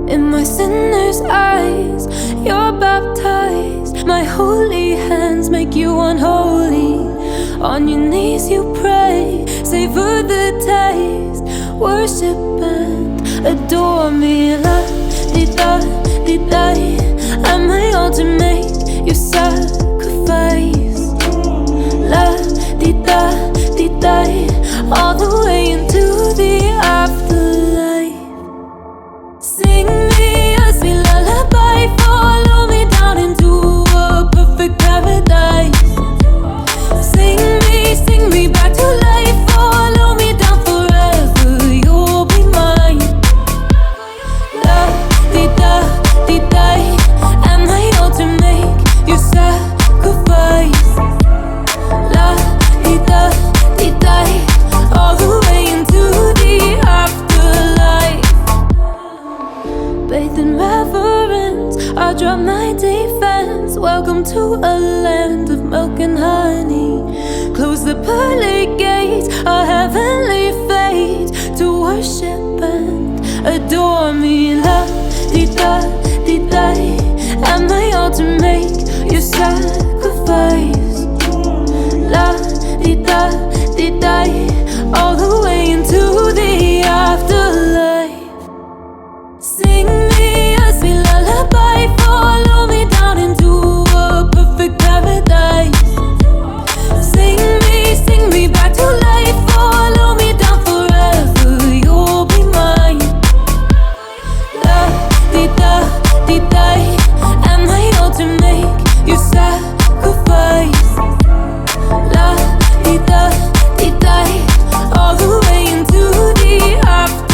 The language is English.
In my sinner's eyes, you're baptized. My holy hands make you unholy. On your knees you pray, savor the taste. Worship and adore me. La di da di da. At my altar make your sacrifice. La di da di da. All the way into the afterlife. Sing me a sweet lullaby, follow me down into a perfect paradise. Sing me back to life, follow me down forever, you'll be mine. La di da di da. At my altar make your sacrifice. La di da di da. All the way into the afterlife. Bathed in reverence, I drop my defense. Welcome to a land of milk and honey. Close the pearly gates, a heavenly fate to worship and adore me. La di da di da. At my altar make your sacrifice. La di da di da. All the way into the afterlife. Sing me a sweet lullaby, follow me down into a perfect paradise. Sing me back to life, follow me down forever, you'll be mine. La di da di da. At my altar make your sacrifice. La di da di da. All the way into the afterlife.